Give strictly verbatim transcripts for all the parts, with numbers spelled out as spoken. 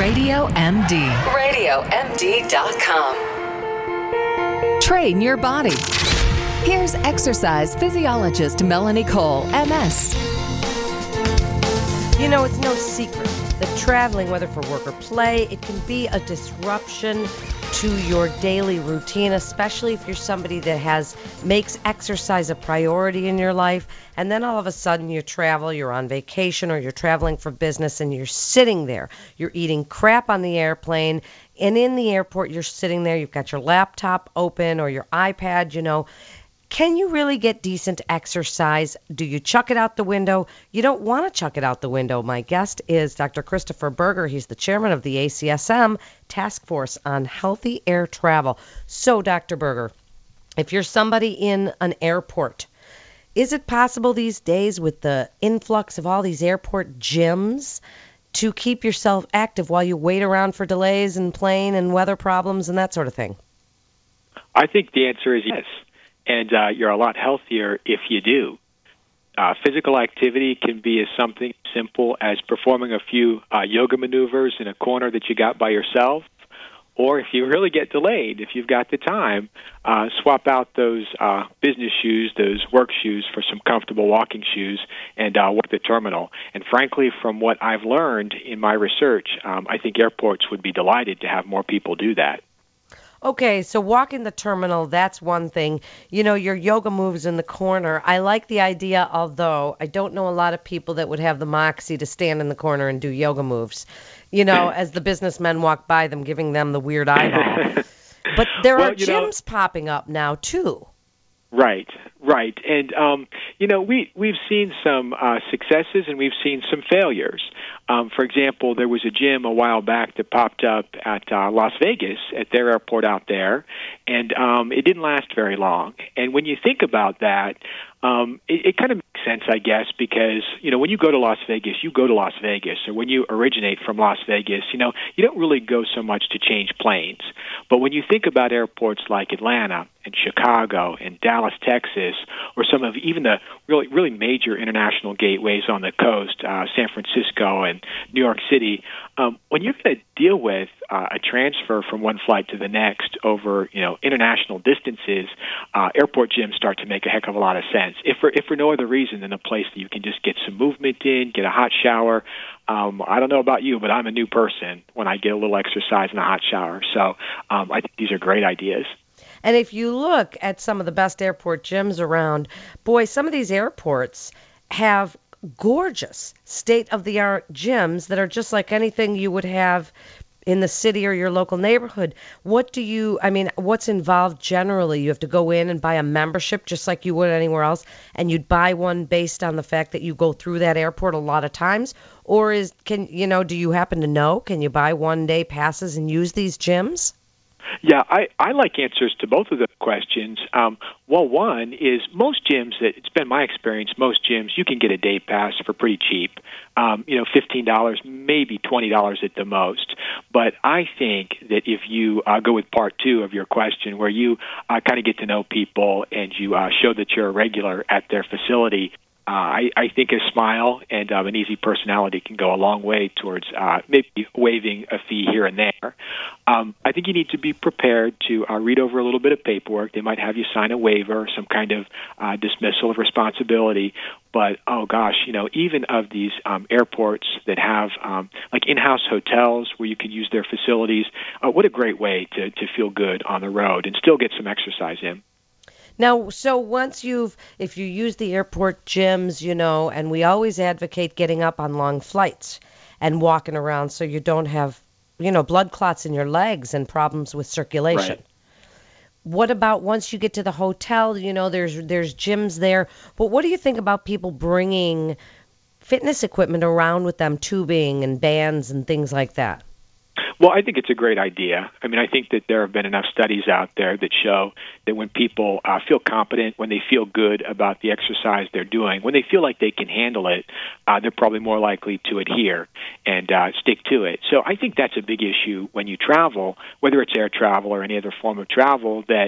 Radio M D. radio M D dot com. Train your body. Here's exercise physiologist Melanie Cole, M S. You know, it's no secret that traveling, whether for work or play, it can be a disruption to your daily routine, especially if you're somebody that has makes exercise a priority in your life, and then all of a sudden you travel, you're on vacation, or you're traveling for business, and you're sitting there. You're eating crap on the airplane, and in the airport you're sitting there, you've got your laptop open or your iPad, you know. Can you really get decent exercise? Do you chuck it out the window? You don't want to chuck it out the window. My guest is Doctor Christopher Berger. He's the chairman of the A C S M Task Force on Healthy Air Travel. So, Doctor Berger, if you're somebody in an airport, is it possible these days with the influx of all these airport gyms to keep yourself active while you wait around for delays and plane and weather problems and that sort of thing? I think the answer is yes. And uh, you're a lot healthier if you do. Uh, physical activity can be as something simple as performing a few uh, yoga maneuvers in a corner that you got by yourself. Or if you really get delayed, if you've got the time, uh, swap out those uh, business shoes, those work shoes, for some comfortable walking shoes and uh, walk the terminal. And frankly, from what I've learned in my research, um, I think airports would be delighted to have more people do that. Okay, so walking the terminal, that's one thing. You know, your yoga moves in the corner. I like the idea, although I don't know a lot of people that would have the moxie to stand in the corner and do yoga moves, you know, as the businessmen walk by them, giving them the weird eyeball. But there well, are gyms know, popping up now, too. Right, right. And, um, you know, we, we've seen some uh, successes and we've seen some failures. Um, for example, there was a gym a while back that popped up at uh, Las Vegas at their airport out there, and um, it didn't last very long. And when you think about that, um, it, it kind of makes sense, I guess, because, you know, when you go to Las Vegas, you go to Las Vegas. Or when you originate from Las Vegas, you know, you don't really go so much to change planes. But when you think about airports like Atlanta and Chicago and Dallas, Texas, or some of even the really, really major international gateways on the coast, uh, San Francisco and New York City, um, when you're going to deal with uh, a transfer from one flight to the next over, you know, international distances, uh, airport gyms start to make a heck of a lot of sense. If for if for no other reason than a place that you can just get some movement in, get a hot shower. Um, I don't know about you, but I'm a new person when I get a little exercise and a hot shower. So um, I think these are great ideas. And if you look at some of the best airport gyms around, boy, some of these airports have gorgeous state-of-the-art gyms that are just like anything you would have in the city or your local neighborhood. What do you, I mean, what's involved generally? You have to go in and buy a membership just like you would anywhere else, and you'd buy one based on the fact that you go through that airport a lot of times? Or is, can, you know, do you happen to know, can you buy one-day passes and use these gyms? Yeah, I, I like answers to both of the questions. Um, well, one is most gyms, that it's been my experience, most gyms, you can get a day pass for pretty cheap. Um, you know, fifteen dollars, maybe twenty dollars at the most. But I think that if you uh, go with part two of your question, where you uh, kind of get to know people and you uh, show that you're a regular at their facility, Uh, I, I think a smile and um, an easy personality can go a long way towards uh, maybe waiving a fee here and there. Um, I think you need to be prepared to uh, read over a little bit of paperwork. They might have you sign a waiver, some kind of uh, dismissal of responsibility. But, oh, gosh, you know, even of these um, airports that have, um, like, in-house hotels where you can use their facilities, uh, what a great way to, to feel good on the road and still get some exercise in. Now, so once you've, if you use the airport gyms, you know, and we always advocate getting up on long flights and walking around so you don't have, you know, blood clots in your legs and problems with circulation. Right. What about once you get to the hotel, you know, there's there's gyms there, but what do you think about people bringing fitness equipment around with them, tubing and bands and things like that? Well, I think it's a great idea. I mean, I think that there have been enough studies out there that show that when people uh, feel competent, when they feel good about the exercise they're doing, when they feel like they can handle it, uh, they're probably more likely to adhere and uh, stick to it. So I think that's a big issue when you travel, whether it's air travel or any other form of travel, that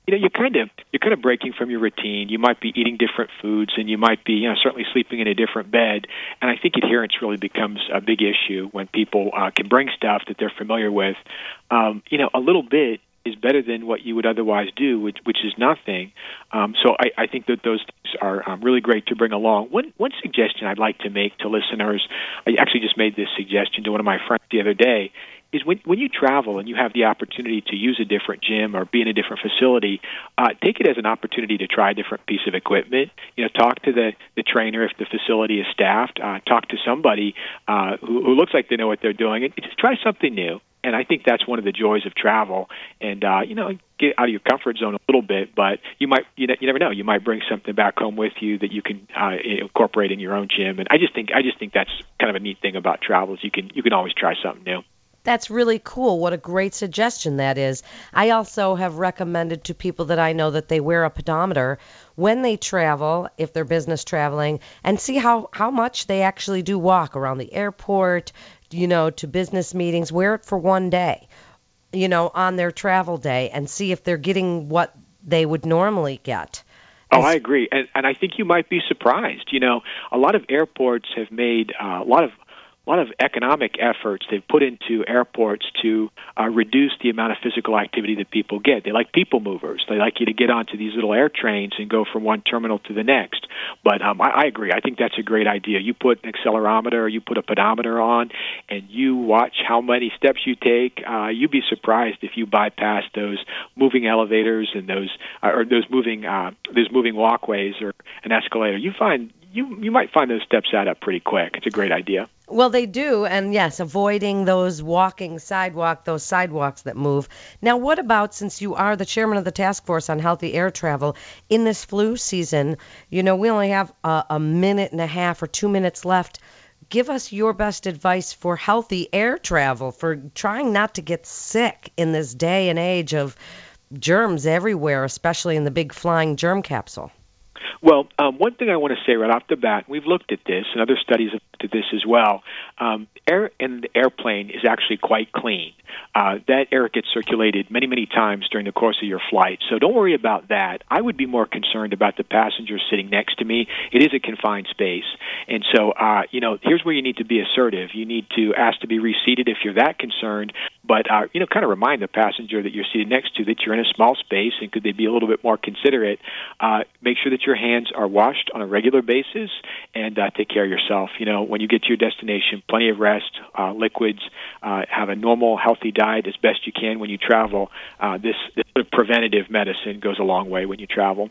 you know, you're kind of you're kind of breaking from your routine. You might be eating different foods, and you might be, you know, certainly sleeping in a different bed. And I think adherence really becomes a big issue when people uh, can bring stuff that they're familiar with. Um, you know, a little bit is better than what you would otherwise do, which, which is nothing. Um, so I, I think that those things are um, really great to bring along. One one suggestion I'd like to make to listeners, I actually just made this suggestion to one of my friends the other day, is when when you travel and you have the opportunity to use a different gym or be in a different facility, uh, take it as an opportunity to try a different piece of equipment. You know, talk to the, the trainer if the facility is staffed. Uh, talk to somebody uh, who, who looks like they know what they're doing, and just try something new. And I think that's one of the joys of travel. And, uh, you know, get out of your comfort zone a little bit, but you might, you, ne- you never know, you might bring something back home with you that you can uh, incorporate in your own gym. And I just think, I just think that's kind of a neat thing about travel is you can, you can always try something new. That's really cool. What a great suggestion that is. I also have recommended to people that I know that they wear a pedometer when they travel, if they're business traveling, and see how, how much they actually do walk around the airport, you know, to business meetings. Wear it for one day, you know, on their travel day, and see if they're getting what they would normally get. Oh, I agree. And, and I think you might be surprised. You know, a lot of airports have made uh, a lot of A lot of economic efforts they've put into airports to uh, reduce the amount of physical activity that people get. They like people movers. They like you to get onto these little air trains and go from one terminal to the next. But um, I, I agree. I think that's a great idea. You put an accelerometer or you put a pedometer on, and you watch how many steps you take. Uh, you'd be surprised if you bypass those moving elevators and those uh, or those moving uh, those moving walkways or an escalator. You find you you might find those steps add up pretty quick. It's a great idea. Well, they do, and yes, avoiding those walking sidewalk, those sidewalks that move. Now, what about, since you are the chairman of the task force on healthy air travel, in this flu season, you know, we only have a, a minute and a half or two minutes left. Give us your best advice for healthy air travel, for trying not to get sick in this day and age of germs everywhere, especially in the big flying germ capsule. Well, um, one thing I want to say right off the bat, we've looked at this, and other studies have looked at this as well. Um, air in the airplane is actually quite clean. Uh, that air gets circulated many, many times during the course of your flight, so don't worry about that. I would be more concerned about the passengers sitting next to me. It is a confined space, and so, uh, you know, here's where you need to be assertive. You need to ask to be reseated if you're that concerned, but, uh, you know, kind of remind the passenger that you're seated next to that you're in a small space, and could they be a little bit more considerate. Uh, make sure that your hands are washed on a regular basis, and uh, take care of yourself. You know, when you get to your destination, plenty of rest, uh, liquids, uh, have a normal, healthy diet as best you can when you travel. Uh, this, this sort of preventative medicine goes a long way when you travel.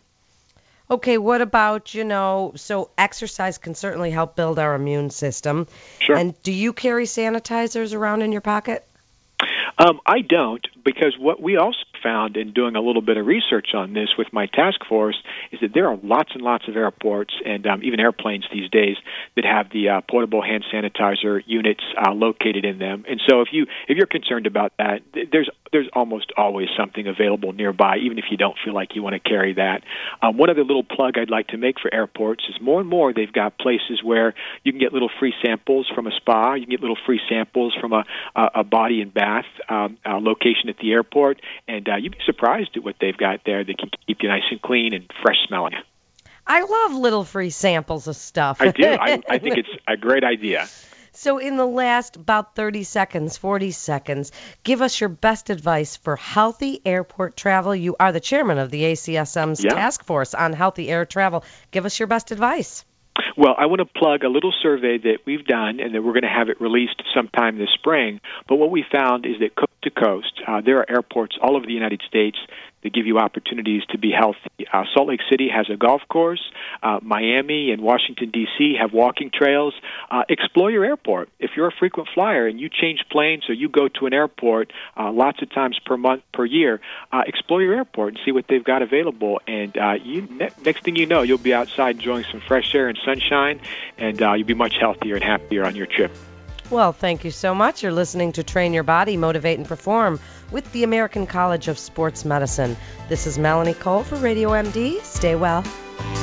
Okay, what about, you know, so exercise can certainly help build our immune system. Sure. And do you carry sanitizers around in your pocket? Um, I don't, because what we also found in doing a little bit of research on this with my task force is that there are lots and lots of airports and um, even airplanes these days that have the uh, portable hand sanitizer units uh, located in them. And so if you if you're concerned about that, there's there's almost always something available nearby, even if you don't feel like you want to carry that. Um, one other little plug I'd like to make for airports is more and more they've got places where you can get little free samples from a spa, you can get little free samples from a, a, a body and bath um, uh, location at the airport, and uh, you'd be surprised at what they've got there that can keep you nice and clean and fresh smelling. I love little free samples of stuff. I do. I, I think it's a great idea. So in the last about thirty seconds, forty seconds, give us your best advice for healthy airport travel. You are the chairman of the A C S M's yeah. task force on healthy air travel. Give us your best advice. Well, I want to plug a little survey that we've done, and that we're going to have it released sometime this spring. But what we found is that coast to coast, uh, there are airports all over the United States that give you opportunities to be healthy. Uh, Salt Lake City has a golf course. Uh, Miami and Washington, D C have walking trails. Uh, explore your airport. If you're a frequent flyer and you change planes or you go to an airport uh, lots of times per month, per year, uh, explore your airport and see what they've got available. And uh, you, ne- next thing you know, you'll be outside enjoying some fresh air and sunshine, and uh, you'll be much healthier and happier on your trip. Well, thank you so much. You're listening to Train Your Body, Motivate, and Perform with the American College of Sports Medicine. This is Melanie Cole for Radio M D. Stay well.